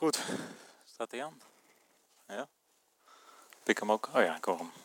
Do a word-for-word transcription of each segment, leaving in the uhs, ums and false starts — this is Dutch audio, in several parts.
Goed. Staat hij aan? Ja? Pik hem ook. Oh ja, ik hoor hem.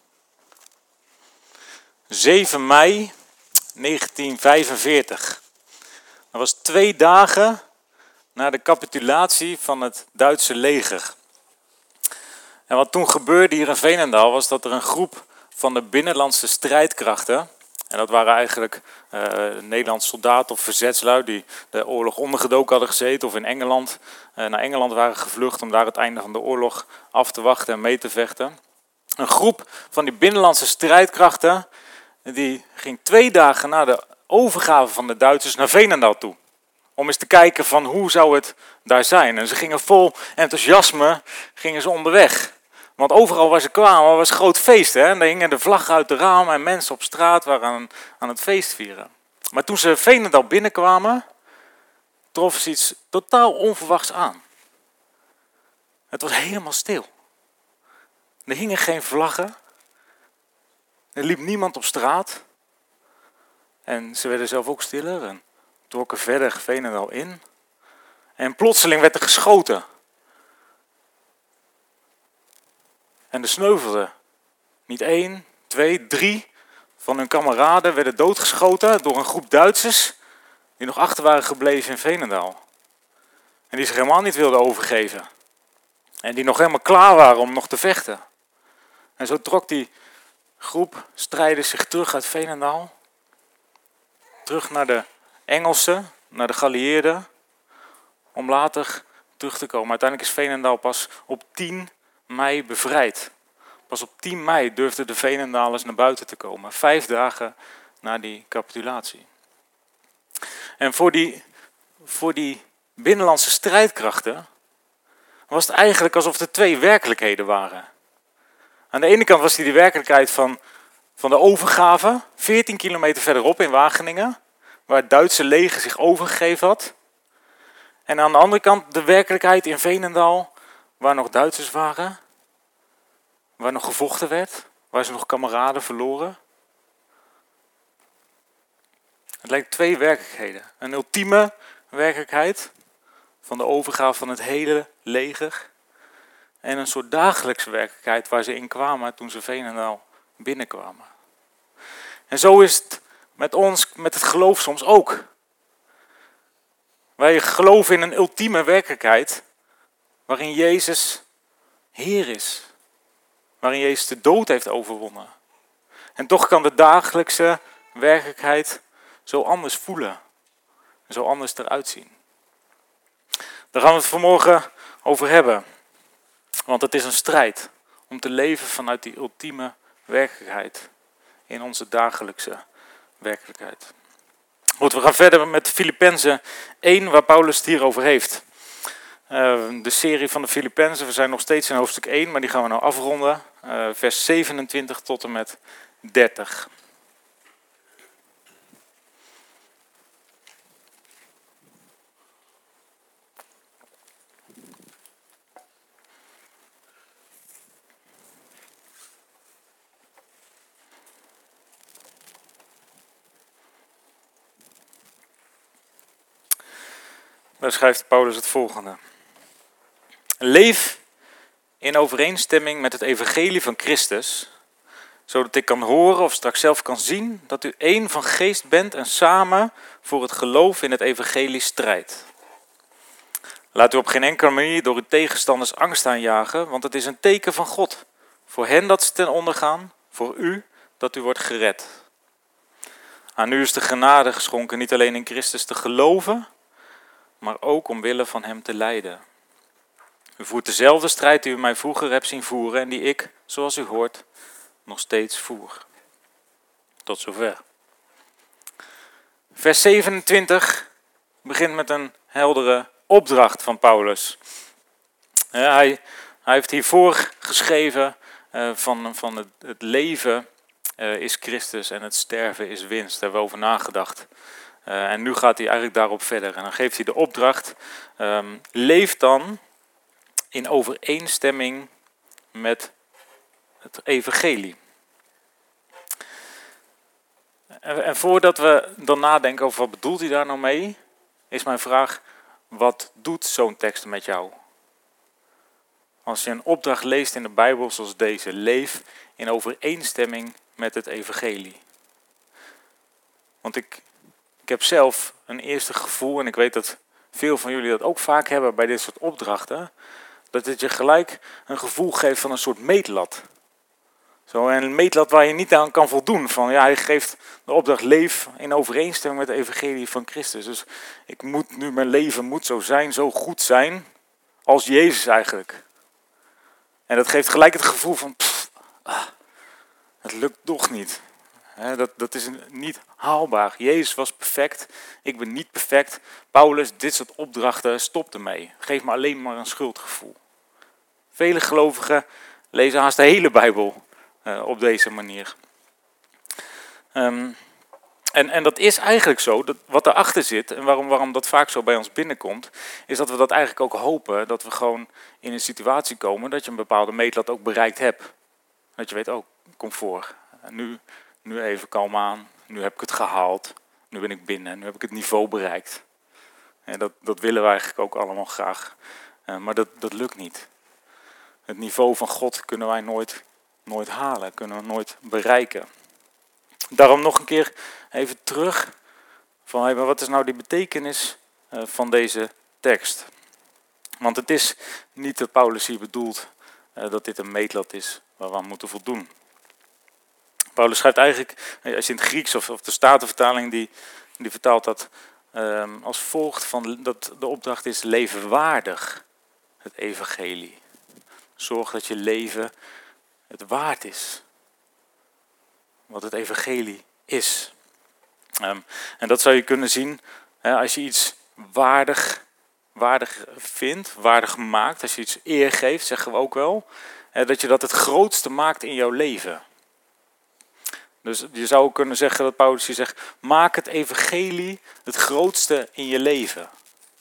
zeven mei negentien vijfenveertig. Dat was twee dagen na de capitulatie van het Duitse leger. En wat toen gebeurde hier in Veenendaal was dat er een groep van de binnenlandse strijdkrachten, en dat waren eigenlijk uh, Nederlandse soldaten of verzetslui die de oorlog ondergedoken hadden gezeten of in Engeland uh, naar Engeland waren gevlucht om daar het einde van de oorlog af te wachten en mee te vechten. Een groep van die binnenlandse strijdkrachten die ging twee dagen na de overgave van de Duitsers naar Veenendaal toe. Om eens te kijken van hoe zou het daar zijn. En ze gingen vol enthousiasme gingen ze onderweg. Want overal waar ze kwamen was groot feest. Hè? En daar hingen de vlaggen uit de ramen en mensen op straat waren aan, aan het feest vieren. Maar toen ze Veenendaal binnenkwamen, troffen ze iets totaal onverwachts aan. Het was helemaal stil. Er hingen geen vlaggen. Er liep niemand op straat. En ze werden zelf ook stiller en trokken verder Veenendaal in. En plotseling werd er geschoten. En er sneuvelden niet één, twee, drie van hun kameraden werden doodgeschoten door een groep Duitsers die nog achter waren gebleven in Veenendaal. En die zich helemaal niet wilden overgeven. En die nog helemaal klaar waren om nog te vechten. En zo trok die groep strijders zich terug uit Veenendaal. Terug naar de Engelsen, naar de geallieerden. Om later terug te komen. Uiteindelijk is Veenendaal pas op tien mei bevrijd. Pas op tien mei durfden de Veenendalers naar buiten te komen. Vijf dagen na die capitulatie. En voor die, voor die binnenlandse strijdkrachten was het eigenlijk alsof er twee werkelijkheden waren. Aan de ene kant was die de werkelijkheid van, van de overgave, veertien kilometer verderop in Wageningen, waar het Duitse leger zich overgegeven had. En aan de andere kant de werkelijkheid in Veenendaal, waar nog Duitsers waren, waar nog gevochten werd, waar ze nog kameraden verloren. Het lijkt twee werkelijkheden. Een ultieme werkelijkheid van de overgave van het hele leger. En een soort dagelijkse werkelijkheid waar ze in kwamen toen ze Veenendaal binnenkwamen. En zo is het met ons, met het geloof soms ook. Wij geloven in een ultieme werkelijkheid waarin Jezus Heer is. Waarin Jezus de dood heeft overwonnen. En toch kan de dagelijkse werkelijkheid zo anders voelen. En zo anders eruit zien. Daar gaan we het vanmorgen over hebben. Want het is een strijd om te leven vanuit die ultieme werkelijkheid. In onze dagelijkse werkelijkheid. Goed, we gaan verder met Filippenzen één, waar Paulus het hier over heeft. Uh, de serie van de Filippenzen, we zijn nog steeds in hoofdstuk één, maar die gaan we nou afronden. Uh, vers zevenentwintig tot en met dertig. Daar schrijft Paulus het volgende. Leef in overeenstemming met het evangelie van Christus, zodat ik kan horen of straks zelf kan zien dat u één van geest bent en samen voor het geloof in het evangelie strijdt. Laat u op geen enkele manier door uw tegenstanders angst aanjagen, want het is een teken van God. Voor hen dat ze ten onder gaan, voor u dat u wordt gered. Aan u is de genade geschonken niet alleen in Christus te geloven, maar ook omwille van hem te lijden. U voert dezelfde strijd die u mij vroeger hebt zien voeren en die ik, zoals u hoort, nog steeds voer. Tot zover. Vers zevenentwintig begint met een heldere opdracht van Paulus. Ja, hij, hij heeft hiervoor geschreven uh, van, van het, het leven uh, is Christus en het sterven is winst. Daar hebben we over nagedacht. Uh, en nu gaat hij eigenlijk daarop verder. En dan geeft hij de opdracht. Um, leef dan in overeenstemming met het evangelie. En, en voordat we dan nadenken over wat bedoelt hij daar nou mee, is mijn vraag, wat doet zo'n tekst met jou? als je een opdracht leest in de Bijbel zoals deze: leef in overeenstemming met het evangelie. Want ik, ik heb zelf een eerste gevoel, en ik weet dat veel van jullie dat ook vaak hebben bij dit soort opdrachten, dat het je gelijk een gevoel geeft van een soort meetlat. Zo, en een meetlat waar je niet aan kan voldoen. Van, ja, hij geeft de opdracht: leef in overeenstemming met het evangelie van Christus. Dus ik moet nu, mijn leven moet zo zijn, zo goed zijn, als Jezus eigenlijk. En dat geeft gelijk het gevoel van, pff, ah, het lukt toch niet. He, dat, dat is niet haalbaar. Jezus was perfect, ik ben niet perfect. Paulus, dit soort opdrachten, stop ermee. Geef me alleen maar een schuldgevoel. Vele gelovigen lezen haast de hele Bijbel uh, op deze manier. Um, en, en dat is eigenlijk zo, dat wat erachter zit, en waarom, waarom dat vaak zo bij ons binnenkomt, is dat we dat eigenlijk ook hopen, dat we gewoon in een situatie komen dat je een bepaalde meetlat ook bereikt hebt. Dat je weet, oh, comfort. Nu, nu even kalm aan, nu heb ik het gehaald, nu ben ik binnen, nu heb ik het niveau bereikt. En dat, dat willen we eigenlijk ook allemaal graag, uh, maar dat, dat lukt niet. Het niveau van God kunnen wij nooit, nooit halen, kunnen we nooit bereiken. Daarom nog een keer even terug van, hey, maar wat is nou die betekenis uh, van deze tekst? Want het is niet dat Paulus hier bedoelt uh, dat dit een meetlat is waar we aan moeten voldoen. Paulus schrijft eigenlijk, als je in het Grieks of, of de Statenvertaling, die, die vertaalt dat um, als volgt van dat de opdracht is: leven waardig het evangelie. Zorg dat je leven het waard is. Wat het evangelie is. Um, en dat zou je kunnen zien hè, als je iets waardig, waardig vindt, waardig maakt. Als je iets eer geeft, zeggen we ook wel. Hè, dat je dat het grootste maakt in jouw leven. Dus je zou kunnen zeggen dat Paulus hier zegt: maak het evangelie het grootste in je leven.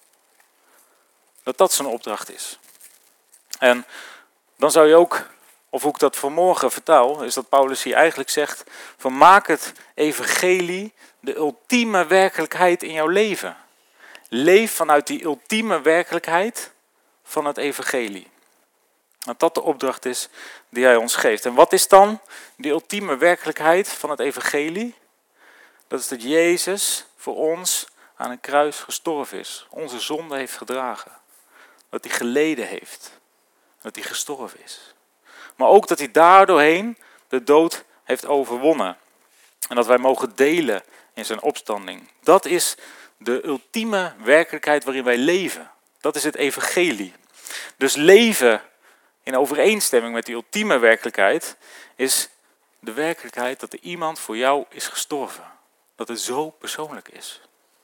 Dat dat zijn opdracht is. En dan zou je ook, of hoe ik dat vanmorgen vertaal, is dat Paulus hier eigenlijk zegt: van maak het evangelie de ultieme werkelijkheid in jouw leven. Leef vanuit die ultieme werkelijkheid van het evangelie. Dat dat de opdracht is die hij ons geeft. En wat is dan die ultieme werkelijkheid van het evangelie? Dat is dat Jezus voor ons aan een kruis gestorven is. Onze zonde heeft gedragen. Dat hij geleden heeft. Dat hij gestorven is. Maar ook dat hij daardoorheen de dood heeft overwonnen. En dat wij mogen delen in zijn opstanding. Dat is de ultieme werkelijkheid waarin wij leven. Dat is het evangelie. Dus leven in overeenstemming met die ultieme werkelijkheid is de werkelijkheid dat er iemand voor jou is gestorven. Dat het zo persoonlijk is.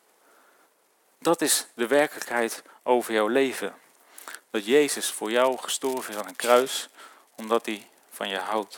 Dat is de werkelijkheid over jouw leven. Dat Jezus voor jou gestorven is aan een kruis, omdat hij van je houdt.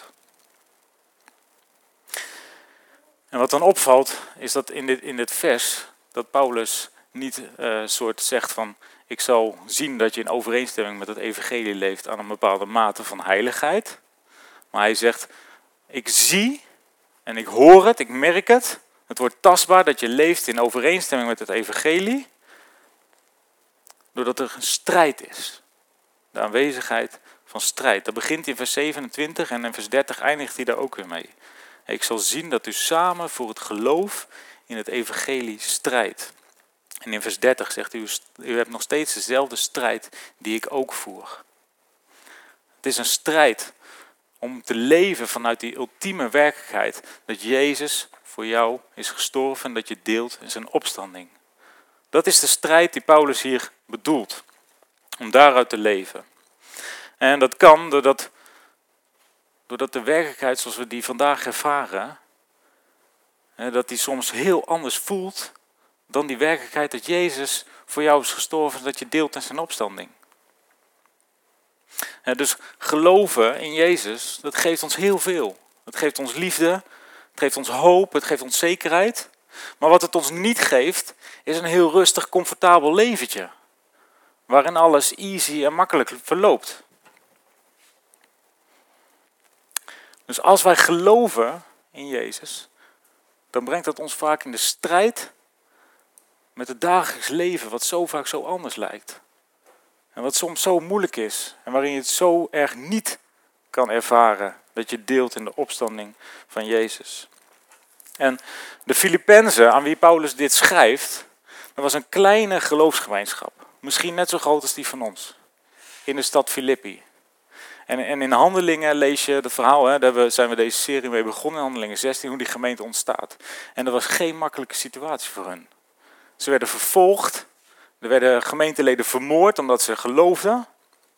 En wat dan opvalt, is dat in dit, in dit vers, dat Paulus niet uh, soort zegt van: ik zal zien dat je in overeenstemming met het evangelie leeft aan een bepaalde mate van heiligheid. Maar hij zegt: ik zie en ik hoor het, ik merk het. Het wordt tastbaar dat je leeft in overeenstemming met het evangelie. Doordat er een strijd is. De aanwezigheid van strijd. Dat begint in vers zevenentwintig en in vers dertig eindigt hij daar ook weer mee. Ik zal zien dat u samen voor het geloof in het evangelie strijdt. En in vers dertig zegt hij: u hebt nog steeds dezelfde strijd die ik ook voer. Het is een strijd om te leven vanuit die ultieme werkelijkheid. Dat Jezus voor jou is gestorven en dat je deelt in zijn opstanding. Dat is de strijd die Paulus hier bedoelt. Om daaruit te leven. En dat kan doordat, doordat de werkelijkheid zoals we die vandaag ervaren, hè, dat die soms heel anders voelt dan die werkelijkheid dat Jezus voor jou is gestorven en dat je deelt in zijn opstanding. Hè, dus geloven in Jezus, dat geeft ons heel veel. Het geeft ons liefde, het geeft ons hoop, het geeft ons zekerheid. Maar wat het ons niet geeft, is een heel rustig, comfortabel leventje. Waarin alles easy en makkelijk verloopt. Dus als wij geloven in Jezus, dan brengt dat ons vaak in de strijd met het dagelijks leven, wat zo vaak zo anders lijkt. En wat soms zo moeilijk is en waarin je het zo erg niet kan ervaren dat je deelt in de opstanding van Jezus. En de Filippenzen, aan wie Paulus dit schrijft, dat was een kleine geloofsgemeenschap. Misschien net zo groot als die van ons. In de stad Filippi. En, en in Handelingen lees je het verhaal, hè, daar zijn we deze serie mee begonnen, in Handelingen zestien, hoe die gemeente ontstaat. En dat was geen makkelijke situatie voor hen. Ze werden vervolgd, er werden gemeenteleden vermoord omdat ze geloofden.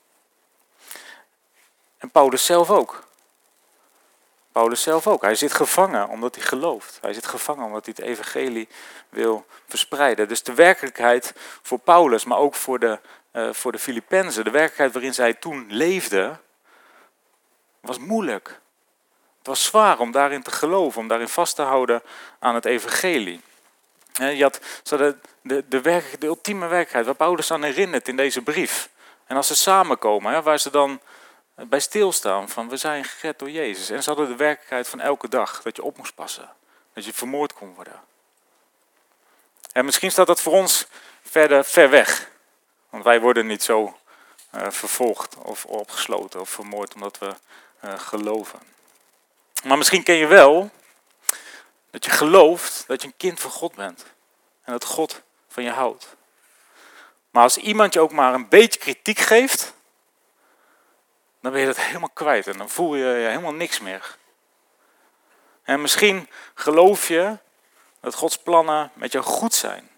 En Paulus zelf ook. Paulus zelf ook. Hij zit gevangen omdat hij gelooft. Hij zit gevangen omdat hij het evangelie wil verspreiden. Dus de werkelijkheid voor Paulus, maar ook voor de, uh, voor de Filippenzen, de werkelijkheid waarin zij toen leefden, was moeilijk. Het was zwaar om daarin te geloven, om daarin vast te houden aan het evangelie. Je had de, de, de, werk, de ultieme werkelijkheid waar Paulus aan herinnert in deze brief. En als ze samenkomen, hè, waar ze dan bij stilstaan van we zijn gered door Jezus. En ze hadden de werkelijkheid van elke dag, dat je op moest passen. Dat je vermoord kon worden. En misschien staat dat voor ons verder ver weg. Want wij worden niet zo uh, vervolgd of opgesloten of vermoord omdat we uh, geloven. Maar misschien ken je wel dat je gelooft dat je een kind van God bent. En dat God van je houdt. Maar als iemand je ook maar een beetje kritiek geeft, dan ben je dat helemaal kwijt en dan voel je helemaal niks meer. En misschien geloof je dat Gods plannen met jou goed zijn.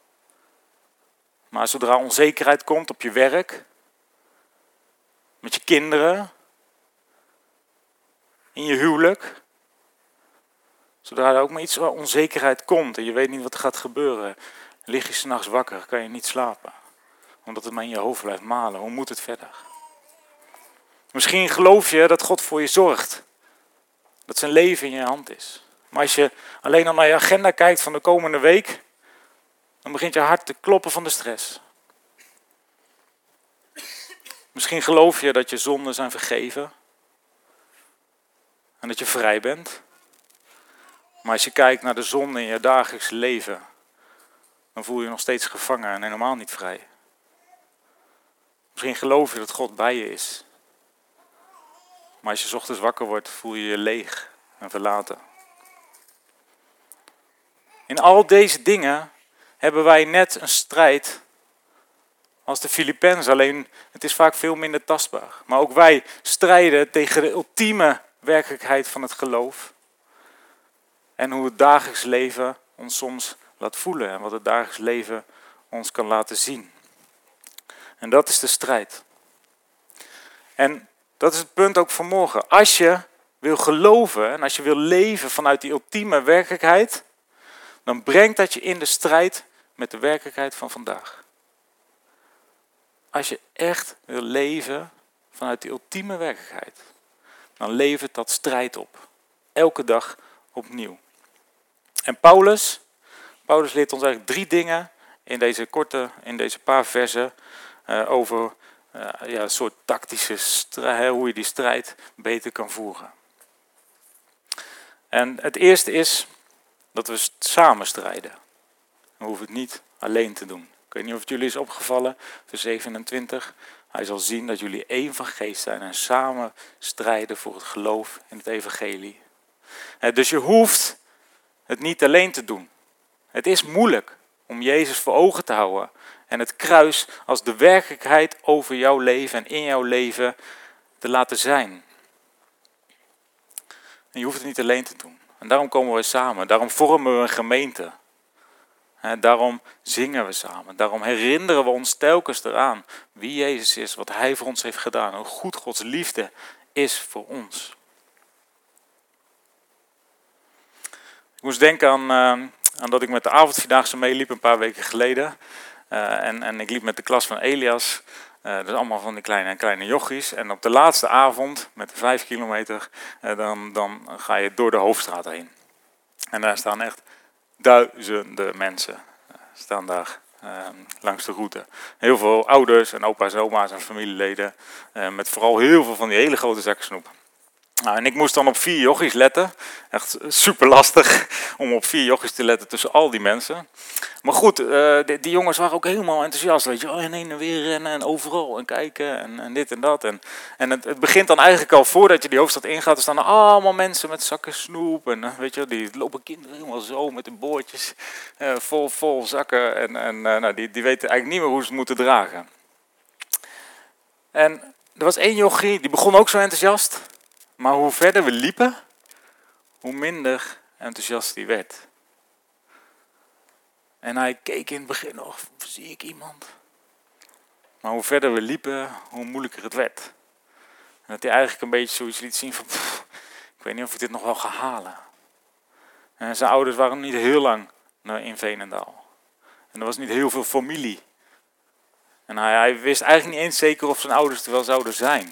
Maar zodra onzekerheid komt op je werk, met je kinderen, in je huwelijk, zodra er ook maar iets onzekerheid komt en je weet niet wat er gaat gebeuren, lig je 's nachts wakker, kan je niet slapen. Omdat het maar in je hoofd blijft malen. Hoe moet het verder? Misschien geloof je dat God voor je zorgt. Dat zijn leven in je hand is. Maar als je alleen al naar je agenda kijkt van de komende week, dan begint je hart te kloppen van de stress. Misschien geloof je dat je zonden zijn vergeven. En dat je vrij bent. Maar als je kijkt naar de zonde in je dagelijks leven, dan voel je je nog steeds gevangen en helemaal niet vrij. Misschien geloof je dat God bij je is. Maar als je 's ochtends wakker wordt, voel je je leeg en verlaten. In al deze dingen hebben wij net een strijd als de Filippenzen, alleen het is vaak veel minder tastbaar. Maar ook wij strijden tegen de ultieme werkelijkheid van het geloof. En hoe het dagelijks leven ons soms laat voelen en wat het dagelijks leven ons kan laten zien. En dat is de strijd. En dat is het punt ook vanmorgen. Als je wil geloven en als je wil leven vanuit die ultieme werkelijkheid, dan brengt dat je in de strijd met de werkelijkheid van vandaag. Als je echt wil leven vanuit die ultieme werkelijkheid, dan levert dat strijd op. Elke dag opnieuw. En Paulus, Paulus leert ons eigenlijk drie dingen in deze korte, in deze paar versen uh, over uh, ja, een soort tactische strijd, hoe je die strijd beter kan voeren. En het eerste is dat we samen strijden. We hoeven het niet alleen te doen. Ik weet niet of het jullie is opgevallen, vers zevenentwintig. Hij zal zien dat jullie één van geest zijn en samen strijden voor het geloof in het evangelie. Dus je hoeft het niet alleen te doen. Het is moeilijk om Jezus voor ogen te houden en het kruis als de werkelijkheid over jouw leven en in jouw leven te laten zijn. En je hoeft het niet alleen te doen. En daarom komen we samen, daarom vormen we een gemeente. He, daarom zingen we samen, daarom herinneren we ons telkens eraan wie Jezus is, wat Hij voor ons heeft gedaan, hoe goed Gods liefde is voor ons. Ik moest denken aan, uh, aan dat ik met de avondvierdaagse meeliep een paar weken geleden. Uh, en, en ik liep met de klas van Elias, uh, dat is allemaal van die kleine, kleine jochies. En op de laatste avond, met de vijf kilometer, uh, dan, dan ga je door de hoofdstraat heen. En daar staan echt duizenden mensen staan daar uh, langs de route. Heel veel ouders en opa's en oma's en familieleden. Uh, met vooral heel veel van die hele grote zakken snoep. Nou, en ik moest dan op vier jochies letten. Echt super lastig om op vier jochies te letten tussen al die mensen. Maar goed, uh, die, die jongens waren ook helemaal enthousiast. Weet je, oh, en heen en weer rennen en overal en kijken en, en dit en dat. En, en het, het begint dan eigenlijk al voordat je die hoofdstad ingaat. Er staan er allemaal mensen met zakken snoep. En uh, weet je, die lopen kinderen helemaal zo met de boordjes uh, vol, vol zakken. En, en uh, nou, die, die weten eigenlijk niet meer hoe ze het moeten dragen. En er was één jochie, die begon ook zo enthousiast. Maar hoe verder we liepen, hoe minder enthousiast hij werd. En hij keek in het begin nog, zie ik iemand? Maar hoe verder we liepen, hoe moeilijker het werd. En dat hij eigenlijk een beetje zoiets liet zien van, pff, ik weet niet of ik dit nog wel ga halen. En zijn ouders waren niet heel lang in Veenendaal. En er was niet heel veel familie. En hij, hij wist eigenlijk niet eens zeker of zijn ouders er wel zouden zijn.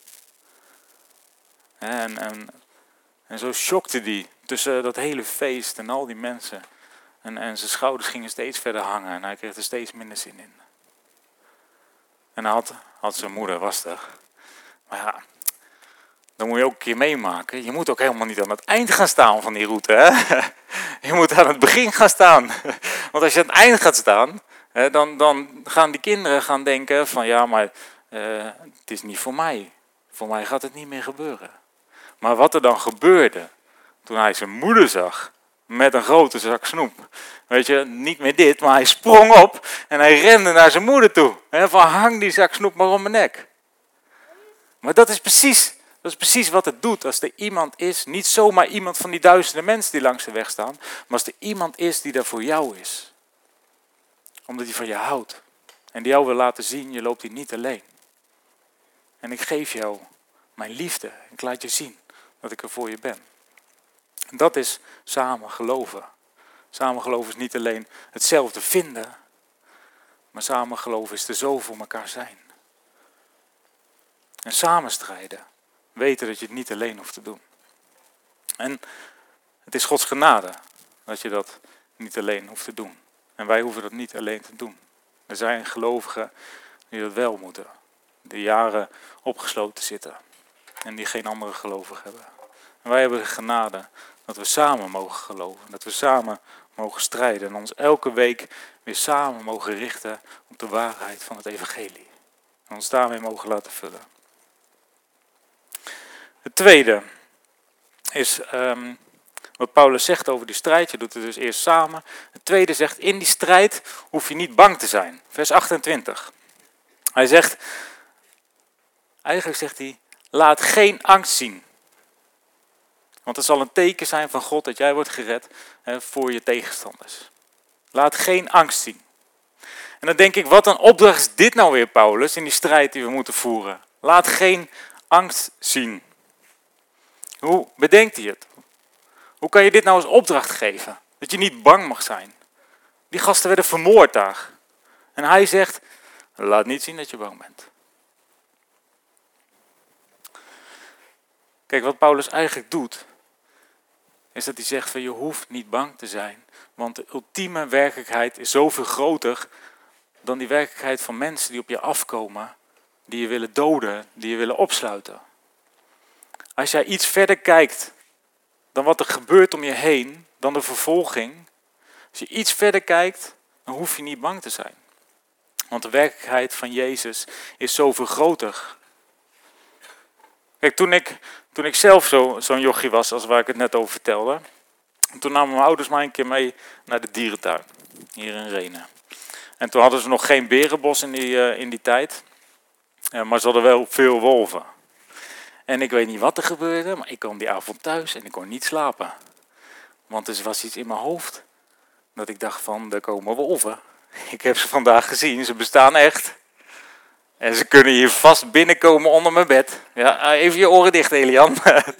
En, en, en zo schokte hij tussen dat hele feest en al die mensen. En, en zijn schouders gingen steeds verder hangen en hij kreeg er steeds minder zin in. En hij had, had zijn moeder, was er. Maar ja, dan moet je ook een keer meemaken. Je moet ook helemaal niet aan het eind gaan staan van die route. Hè? Je moet aan het begin gaan staan. Want als je aan het eind gaat staan, hè, dan, dan gaan die kinderen gaan denken van ja, maar uh, het is niet voor mij. Voor mij gaat het niet meer gebeuren. Maar wat er dan gebeurde, toen hij zijn moeder zag, met een grote zak snoep. Weet je, niet meer dit, maar hij sprong op en hij rende naar zijn moeder toe. He, van hang die zak snoep maar om mijn nek. Maar dat is precies, dat is precies wat het doet als er iemand is, niet zomaar iemand van die duizenden mensen die langs de weg staan, maar als er iemand is die daar voor jou is. Omdat hij van je houdt. En die jou wil laten zien, je loopt hier niet alleen. En ik geef jou mijn liefde. Ik laat je zien dat ik er voor je ben. En dat is samen geloven. Samen geloven is niet alleen hetzelfde vinden, maar samen geloven is er zo voor elkaar zijn. En samen strijden, weten dat je het niet alleen hoeft te doen. En het is Gods genade dat je dat niet alleen hoeft te doen. En wij hoeven dat niet alleen te doen. Er zijn gelovigen die dat wel moeten. Die jaren opgesloten zitten. En die geen andere gelovigen hebben. En wij hebben de genade dat we samen mogen geloven. Dat we samen mogen strijden. En ons elke week weer samen mogen richten op de waarheid van het evangelie. En ons daarmee mogen laten vullen. Het tweede is um, wat Paulus zegt over die strijd. Je doet het dus eerst samen. Het tweede zegt, in die strijd hoef je niet bang te zijn. Vers achtentwintig. Hij zegt, eigenlijk zegt hij, laat geen angst zien. Want het zal een teken zijn van God dat jij wordt gered hè, voor je tegenstanders. Laat geen angst zien. En dan denk ik, wat een opdracht is dit nou weer, Paulus, in die strijd die we moeten voeren. Laat geen angst zien. Hoe bedenkt hij het? Hoe kan je dit nou als opdracht geven? Dat je niet bang mag zijn. Die gasten werden vermoord daar. En hij zegt, laat niet zien dat je bang bent. Kijk, wat Paulus eigenlijk doet, is dat hij zegt van je hoeft niet bang te zijn. Want de ultieme werkelijkheid is zoveel groter dan die werkelijkheid van mensen die op je afkomen, die je willen doden, die je willen opsluiten. Als jij iets verder kijkt dan wat er gebeurt om je heen, dan de vervolging. Als je iets verder kijkt, dan hoef je niet bang te zijn. Want de werkelijkheid van Jezus is zoveel groter. Kijk, toen ik, toen ik zelf zo, zo'n jochie was, als waar ik het net over vertelde. Toen namen mijn ouders mij een keer mee naar de dierentuin, hier in Rhenen. En toen hadden ze nog geen berenbos in die, uh, in die tijd. Uh, maar ze hadden wel veel wolven. En ik weet niet wat er gebeurde, maar ik kwam die avond thuis en ik kon niet slapen. Want er was iets in mijn hoofd dat ik dacht van, er komen wolven. Ik heb ze vandaag gezien, ze bestaan echt. En ze kunnen hier vast binnenkomen onder mijn bed. Ja, even je oren dicht, Elian.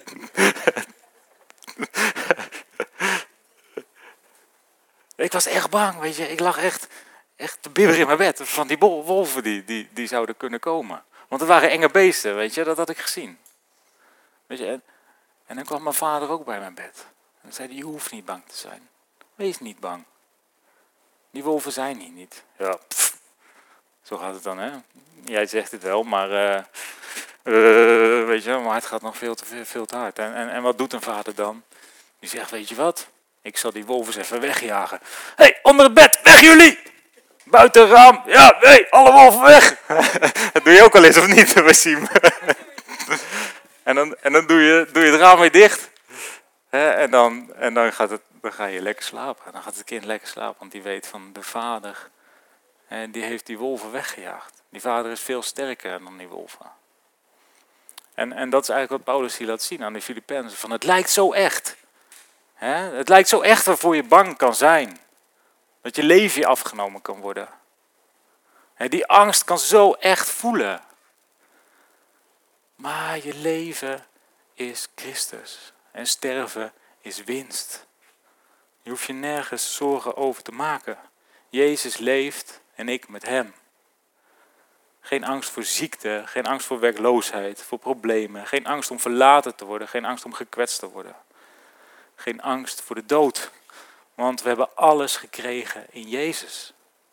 Ik was echt bang, weet je. Ik lag echt, echt te bibberen in mijn bed van die wolven die, die, die zouden kunnen komen. Want het waren enge beesten, weet je. Dat had ik gezien. Weet je, en, en dan kwam mijn vader ook bij mijn bed. En zei hij, je hoeft niet bang te zijn. Wees niet bang. Die wolven zijn hier niet. Ja, pff. Zo gaat het dan, hè. Jij zegt het wel, maar uh, Uh, weet je, maar het gaat nog veel te, veel te hard. En, en, en wat doet een vader dan? Die zegt, weet je wat? Ik zal die wolven eens even wegjagen. Hé, hey, onder het bed, weg jullie! Buiten het raam, ja, nee, alle wolven weg! Dat doe je ook al eens, of niet, Wassim? en dan, en dan doe, je, doe je het raam weer dicht. He, en dan, en dan, gaat het, dan ga je lekker slapen. Dan gaat het kind lekker slapen, want die weet van de vader. En die heeft die wolven weggejaagd. Die vader is veel sterker dan die wolven. En, en dat is eigenlijk wat Paulus hier laat zien aan de Filippenzen. Van het lijkt zo echt. He, het lijkt zo echt waarvoor je bang kan zijn. Dat je leven je afgenomen kan worden. He, die angst kan zo echt voelen. Maar je leven is Christus. En sterven is winst. Je hoeft je nergens zorgen over te maken. Jezus leeft en ik met hem. Geen angst voor ziekte, geen angst voor werkloosheid, voor problemen. Geen angst om verlaten te worden, geen angst om gekwetst te worden. Geen angst voor de dood, want we hebben alles gekregen in Jezus.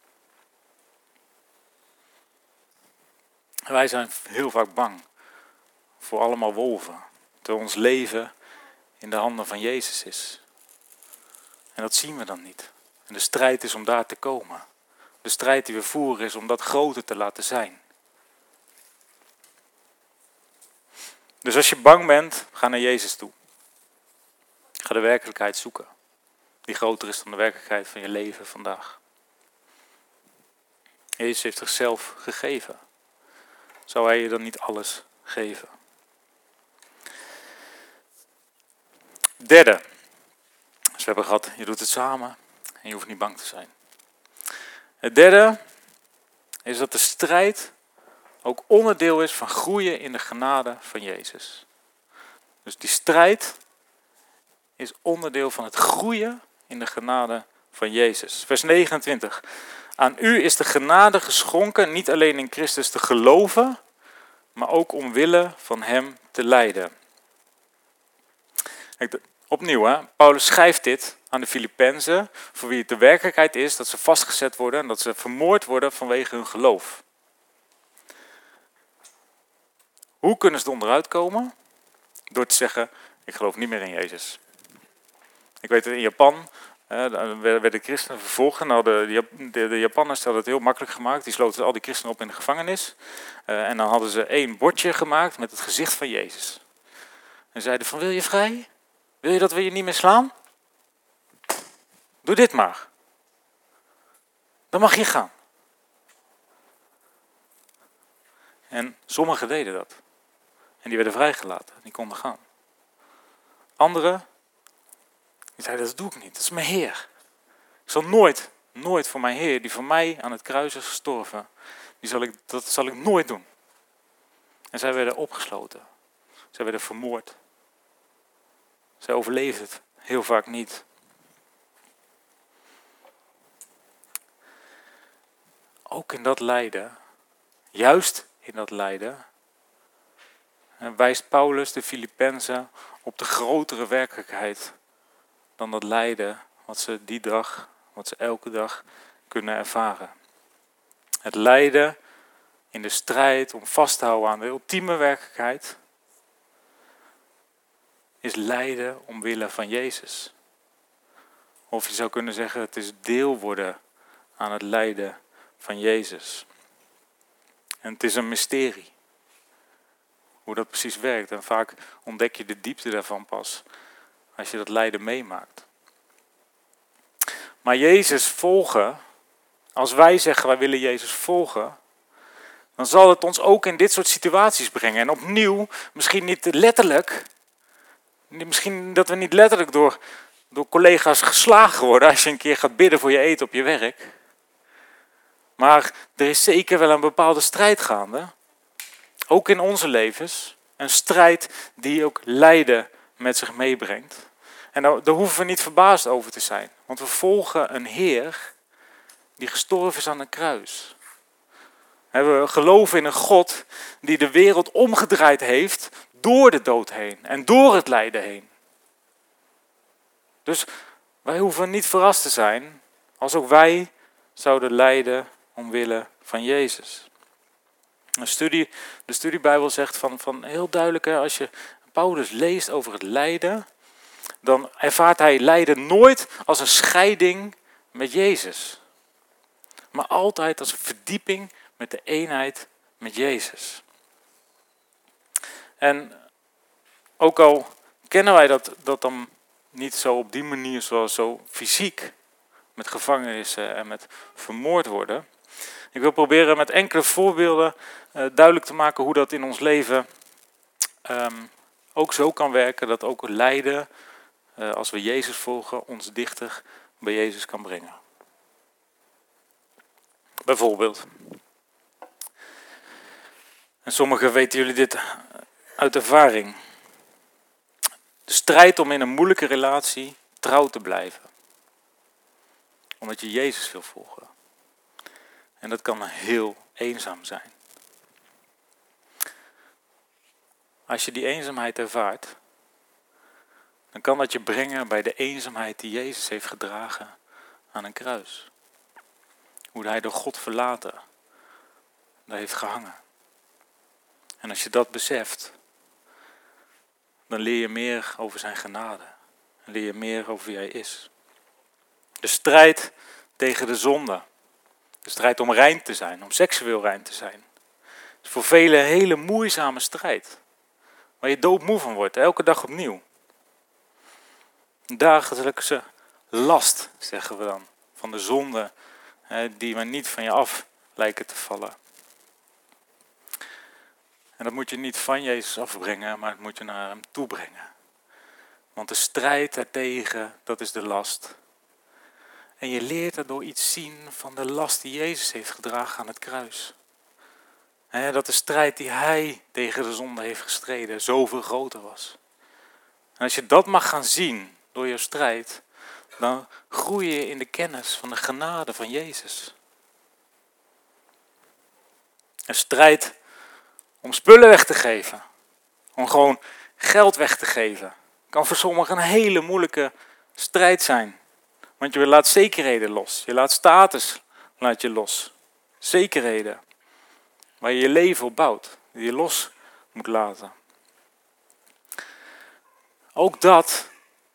Wij zijn heel vaak bang voor allemaal wolven, terwijl ons leven in de handen van Jezus is. En dat zien we dan niet. En de strijd is om daar te komen. De strijd die we voeren is om dat groter te laten zijn. Dus als je bang bent, ga naar Jezus toe. Ga de werkelijkheid zoeken. Die groter is dan de werkelijkheid van je leven vandaag. Jezus heeft zichzelf gegeven. Zou hij je dan niet alles geven? Derde. Dus we hebben gehad, je doet het samen en je hoeft niet bang te zijn. Het derde is dat de strijd ook onderdeel is van groeien in de genade van Jezus. Dus die strijd is onderdeel van het groeien in de genade van Jezus. Vers negenentwintig. Aan u is de genade geschonken niet alleen in Christus te geloven, maar ook omwille van hem te lijden. Kijk, opnieuw, hè? Paulus schrijft dit aan de Filippenzen, voor wie het de werkelijkheid is dat ze vastgezet worden en dat ze vermoord worden vanwege hun geloof. Hoe kunnen ze er onderuit komen? Door te zeggen, ik geloof niet meer in Jezus. Ik weet dat in Japan eh, werden christenen vervolgd. Nou, de, de, de Japanners hadden het heel makkelijk gemaakt. Die sloten al die christenen op in de gevangenis. Uh, en dan hadden ze één bordje gemaakt met het gezicht van Jezus. En zeiden van, wil je vrij? Wil je dat we je niet meer slaan? Doe dit maar. Dan mag je gaan. En sommigen deden dat. En die werden vrijgelaten. Die konden gaan. Anderen, die zeiden, dat doe ik niet. Dat is mijn Heer. Ik zal nooit, nooit voor mijn Heer, die voor mij aan het kruis is gestorven, die zal ik, dat zal ik nooit doen. En zij werden opgesloten. Zij werden vermoord. Zij overleefden het heel vaak niet. Ook in dat lijden, juist in dat lijden, wijst Paulus de Filippenzen op de grotere werkelijkheid dan dat lijden wat ze die dag, wat ze elke dag kunnen ervaren. Het lijden in de strijd om vast te houden aan de ultieme werkelijkheid is lijden omwille van Jezus. Of je zou kunnen zeggen, het is deel worden aan het lijden van Jezus. En het is een mysterie. Hoe dat precies werkt. En vaak ontdek je de diepte daarvan pas als je dat lijden meemaakt. Maar Jezus volgen, als wij zeggen wij willen Jezus volgen, dan zal het ons ook in dit soort situaties brengen. En opnieuw, misschien niet letterlijk, misschien dat we niet letterlijk door, door collega's geslagen worden als je een keer gaat bidden voor je eten op je werk. Maar er is zeker wel een bepaalde strijd gaande. Ook in onze levens. Een strijd die ook lijden met zich meebrengt. En daar, daar hoeven we niet verbaasd over te zijn. Want we volgen een Heer die gestorven is aan een kruis. We geloven in een God die de wereld omgedraaid heeft door de dood heen. En door het lijden heen. Dus wij hoeven niet verrast te zijn als ook wij zouden lijden omwille van Jezus. Een studie, de studiebijbel zegt van, van heel duidelijk, hè, als je Paulus leest over het lijden, dan ervaart hij lijden nooit als een scheiding met Jezus. Maar altijd als een verdieping met de eenheid met Jezus. En ook al kennen wij dat, dat dan niet zo op die manier zoals zo fysiek, met gevangenissen en met vermoord worden. Ik wil proberen met enkele voorbeelden uh, duidelijk te maken hoe dat in ons leven um, ook zo kan werken, dat ook lijden, uh, als we Jezus volgen, ons dichter bij Jezus kan brengen. Bijvoorbeeld. En sommigen weten jullie dit uit ervaring. De strijd om in een moeilijke relatie trouw te blijven. Omdat je Jezus wil volgen. En dat kan heel eenzaam zijn. Als je die eenzaamheid ervaart, dan kan dat je brengen bij de eenzaamheid die Jezus heeft gedragen aan een kruis. Hoe hij door God verlaten, daar heeft gehangen. En als je dat beseft, dan leer je meer over zijn genade. En leer je meer over wie hij is. De strijd tegen de zonde. De strijd om rein te zijn, om seksueel rein te zijn. Het is voor velen een hele moeizame strijd. Waar je doodmoe van wordt, elke dag opnieuw. Een dagelijkse last, zeggen we dan. Van de zonde die maar niet van je af lijken te vallen. En dat moet je niet van Jezus afbrengen, maar dat moet je naar hem toe brengen. Want de strijd daartegen, dat is de last. En je leert daardoor iets zien van de last die Jezus heeft gedragen aan het kruis. He, dat de strijd die hij tegen de zonde heeft gestreden zoveel groter was. En als je dat mag gaan zien door je strijd, dan groei je in de kennis van de genade van Jezus. Een strijd om spullen weg te geven. Om gewoon geld weg te geven. Kan voor sommigen een hele moeilijke strijd zijn. Want je laat zekerheden los. Je laat status laat je los. Zekerheden. Waar je je leven op bouwt. Die je los moet laten. Ook dat.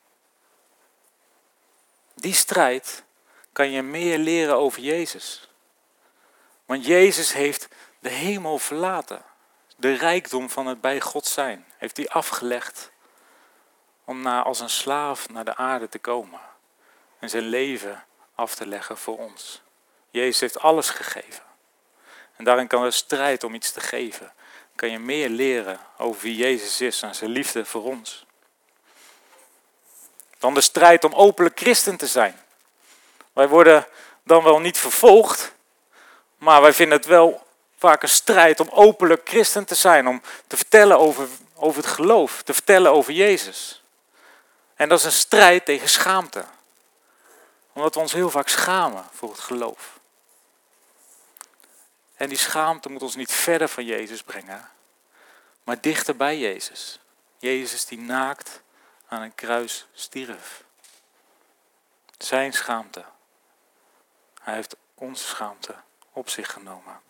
Die strijd kan je meer leren over Jezus. Want Jezus heeft de hemel verlaten. De rijkdom van het bij God zijn. Heeft hij afgelegd. Om na, als een slaaf naar de aarde te komen. En zijn leven af te leggen voor ons. Jezus heeft alles gegeven. En daarin kan de strijd om iets te geven. Kan je meer leren over wie Jezus is en zijn liefde voor ons. Dan de strijd om openlijk christen te zijn. Wij worden dan wel niet vervolgd. Maar wij vinden het wel vaak een strijd om openlijk christen te zijn. Om te vertellen over, over het geloof. Te vertellen over Jezus. En dat is een strijd tegen schaamte. Omdat we ons heel vaak schamen voor het geloof. En die schaamte moet ons niet verder van Jezus brengen. Maar dichter bij Jezus. Jezus die naakt aan een kruis stierf. Zijn schaamte. Hij heeft onze schaamte op zich genomen.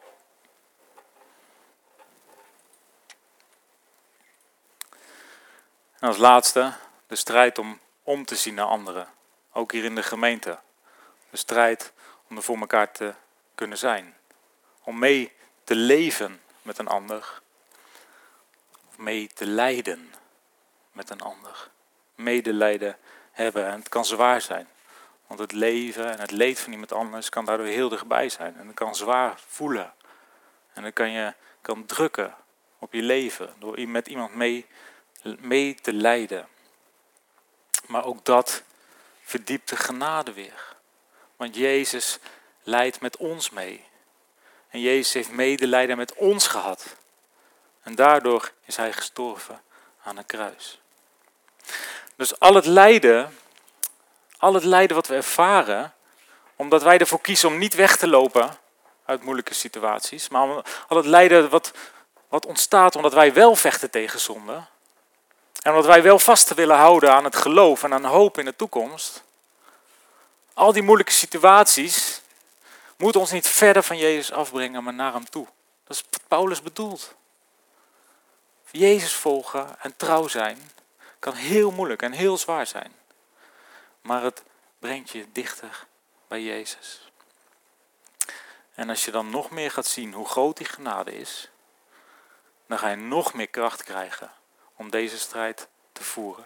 En als laatste de strijd om om te zien naar anderen. Ook hier in de gemeente. De strijd om er voor elkaar te kunnen zijn. Om mee te leven met een ander. Of mee te lijden met een ander. Medelijden hebben. En het kan zwaar zijn. Want het leven en het leed van iemand anders kan daardoor heel dichtbij zijn. En het kan zwaar voelen. En dan kan je kan drukken op je leven. Door met iemand mee, mee te lijden. Maar ook dat verdiept de genade weer. Want Jezus lijdt met ons mee. En Jezus heeft medelijden met ons gehad. En daardoor is hij gestorven aan een kruis. Dus al het lijden, al het lijden wat we ervaren, omdat wij ervoor kiezen om niet weg te lopen uit moeilijke situaties, maar al het lijden wat, wat ontstaat omdat wij wel vechten tegen zonde, en omdat wij wel vast te willen houden aan het geloof en aan hoop in de toekomst, al die moeilijke situaties moeten ons niet verder van Jezus afbrengen, maar naar hem toe. Dat is wat Paulus bedoelt. Jezus volgen en trouw zijn kan heel moeilijk en heel zwaar zijn. Maar het brengt je dichter bij Jezus. En als je dan nog meer gaat zien hoe groot die genade is, dan ga je nog meer kracht krijgen om deze strijd te voeren.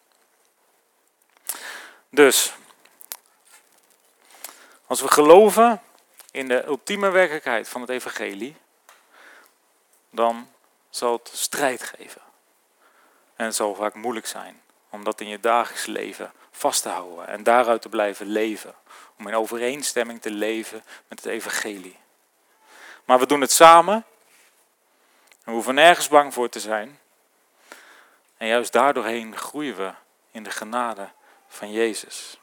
Dus, als we geloven in de ultieme werkelijkheid van het evangelie, dan zal het strijd geven. En het zal vaak moeilijk zijn om dat in je dagelijks leven vast te houden en daaruit te blijven leven. Om in overeenstemming te leven met het evangelie. Maar we doen het samen. En we hoeven nergens bang voor te zijn. En juist daardoorheen groeien we in de genade van Jezus.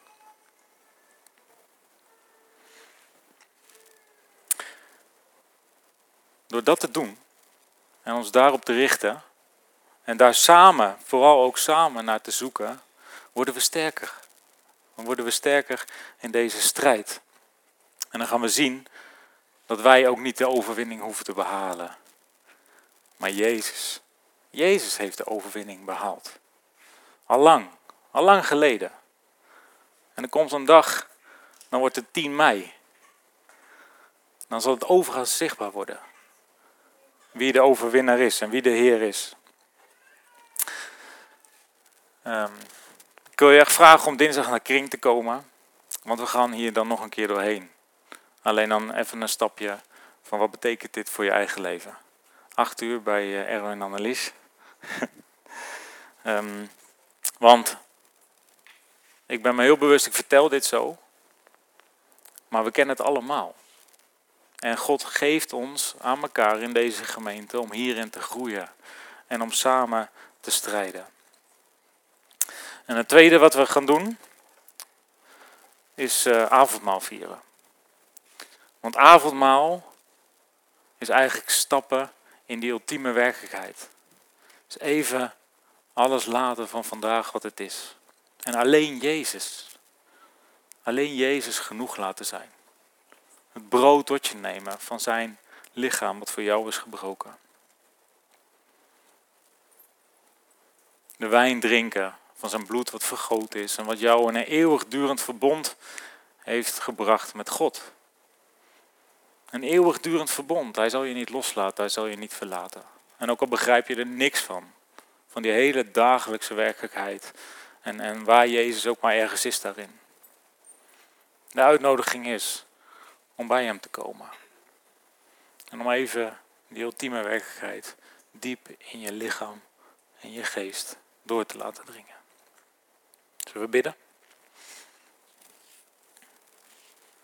Door dat te doen en ons daarop te richten en daar samen, vooral ook samen naar te zoeken, worden we sterker. Dan worden we sterker in deze strijd. En dan gaan we zien dat wij ook niet de overwinning hoeven te behalen. Maar Jezus. Jezus heeft de overwinning behaald. Allang, allang geleden. En er komt een dag, dan wordt het tien mei. Dan zal het overal zichtbaar worden. Wie de overwinnaar is en wie de Heer is. Um, ik wil je echt vragen om dinsdag naar Kring te komen. Want we gaan hier dan nog een keer doorheen. Alleen dan even een stapje van wat betekent dit voor je eigen leven. Acht uur bij uh, Erwin en Annelies. um, want ik ben me heel bewust, ik vertel dit zo. Maar we kennen het allemaal. En God geeft ons aan elkaar in deze gemeente om hierin te groeien. En om samen te strijden. En het tweede wat we gaan doen, is uh, avondmaal vieren. Want avondmaal is eigenlijk stappen in die ultieme werkelijkheid. Dus even alles laten van vandaag wat het is. En alleen Jezus, alleen Jezus genoeg laten zijn. Het brood tot je nemen van zijn lichaam wat voor jou is gebroken. De wijn drinken van zijn bloed wat vergoten is en wat jou in een eeuwigdurend verbond heeft gebracht met God. Een eeuwigdurend verbond. Hij zal je niet loslaten, hij zal je niet verlaten. En ook al begrijp je er niks van. Van die hele dagelijkse werkelijkheid. En, en waar Jezus ook maar ergens is daarin. De uitnodiging is om bij hem te komen. En om even die ultieme werkelijkheid diep in je lichaam en je geest door te laten dringen. Zullen we bidden?